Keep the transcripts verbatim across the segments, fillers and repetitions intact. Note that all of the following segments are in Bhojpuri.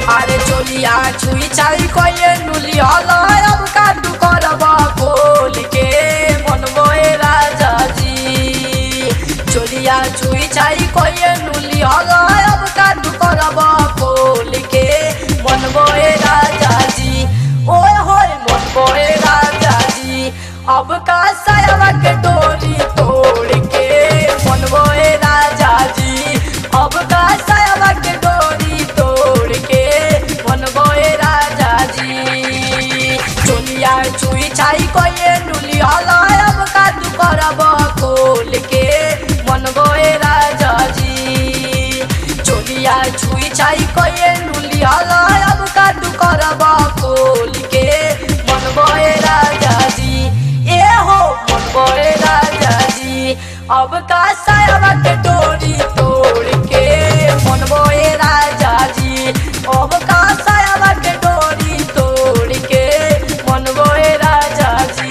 अरे चोलिया छुई छाई कइले नुली हला अब काटू करबा खोल के मनबो ए राजा जी। चोलिया छुई छाई कइले नुली हला अब काटू करबा खोल के मनबो ए राजा जी। ओए होए मनबो ए राजा जी अब का साया के डोरी तोड़ के मनबो ए राजा जी। अब का साया के डोरी तोड़ के मनबो ए राजा जी। चोलिया छुई छाई कइले नुली हला अब काटू करबा खोल के मनबो ए राजा जी। चोलिया छुई छाई कइले नुली हला अब काटू करबा खोल के मनबो ए राजा जी। ए हो मनबो ए राजा जी अब का साया के डोरी तोड़ के मनबो ए राजा जी। अब का साया के डोरी तोड़ के मनबो ए राजा जी।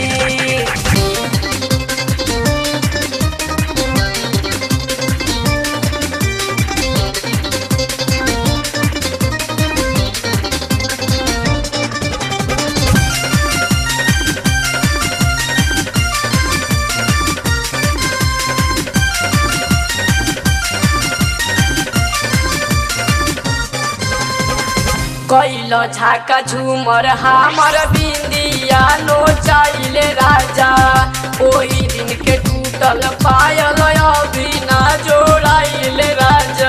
कैल झाका झूमर हमर बिंदिया नो चाइले राजा। ओही दिन के टूटल पायल अभी ना जोड़ाइले राजा।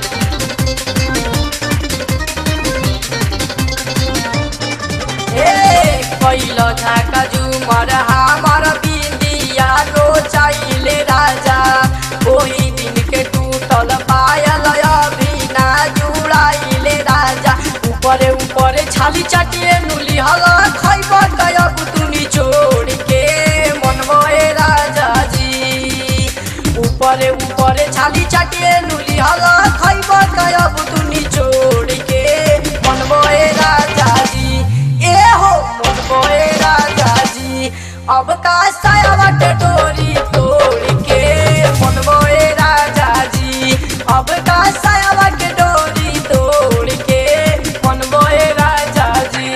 ए कैल झाका झूमर हमर बिंदिया नो चाइले राजा। ओही दिन के टूटल पायल अभी ना जोड़ाइले राजा। ऊपरे ऊपरे छाली चाटिए नुली हला खैब गया बुतुनी छोड़ के मनबो ए राजा जी। ऊपरे ऊपरे छाली चाटिए नुली हला खैब गया बुतुनी छोड़ के मनबो ए राजा जी। ए हो मनबो ए राजा जी अब का साया के डोरी तोड़ के मनबो ए राजा जी। अब का साया के डोरी तोड़ के मनबो ए राजा जी।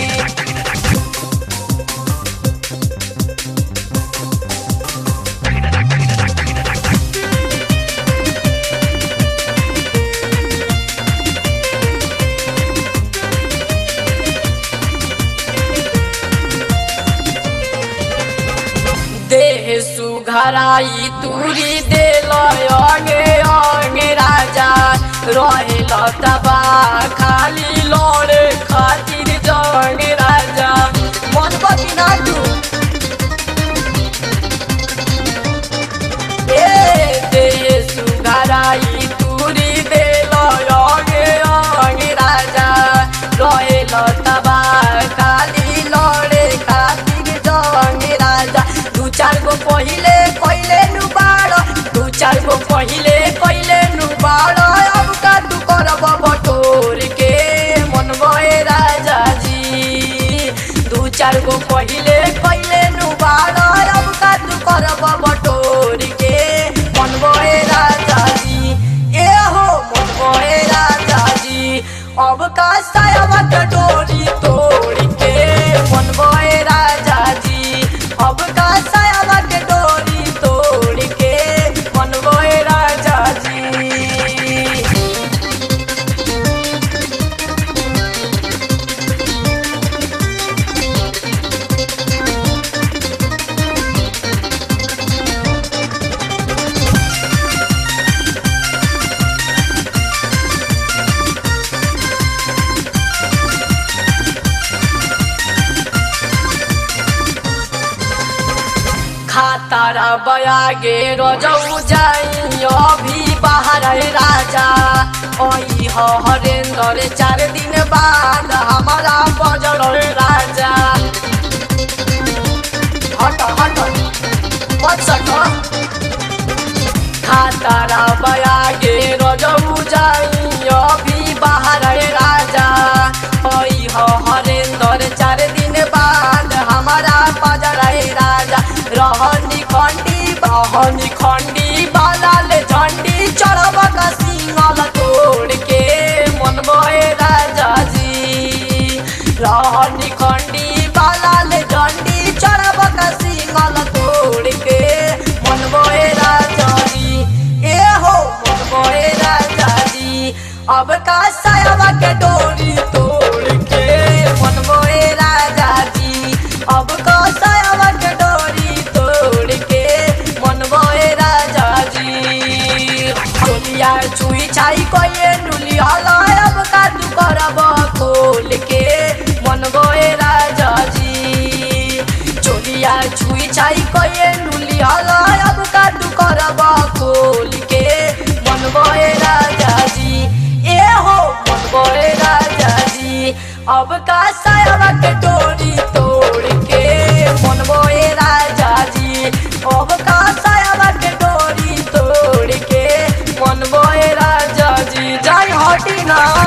देह सुघराई तूरी देल अंगे अंगे राजा। रहेल तबा खाली लड़े खातिर जंग राजा। मन बकिना तू ए देह सुघराई तूरी देल अंगे अंगे राजा। रहेल तबा खाली लड़े खातिर जंग राजा। दू चार गो पहिले कइले नुबाड़ दू चार गो पहिले कइले नुबाड़ अब काटू करब बटोर के मनबो ए राजा जी। दू चार गो पहिले कइले नुबाड़ अब काटू करब बटोर के मनबो ए राजा जी। ए हो मनबो ए राजा जी अब का साया के डोरी तोड़ के मनबो ए राजा जी। अब का साया के डोरी तोड़ के मनबो ए राजा जी। खातारा बयागे रजऊ जाई अभी बाहर राजा। ओई हो हरेंद्र चार दिन बाद हमारा बजर राजा। हट हट पचक खातारा बयागे रजऊ जाई अभी बाहर राजा। ओई हो हरेंद्र चार दिन बाद हमारा बजर राजा। रहनी खंडी बहनी खंडी बालाल झंडी चढ़ब का सिंगल तोड़ के मनबो ए राजा। सायावा के डोरी तोड़ के मनबो ए राजा जी। अब का सायावा के डोरी तोड़ के मनबो ए राजा जी। चोलिया चुई छाई कोये नुली हला अब का तू करब खोल के मनबो ए राजा जी। चोलिया चुई छाई कोये नुली हला अब का तू करब खोल के मनबो ए राजा जी। ए हो मनबो ए राजा जी। अब का सायावा के डोरी तोड़ के मनबो ए राजा जी। अब का सायावा के डोरी तोड़ के मनबो ए राजा जी। जाई हटी ना।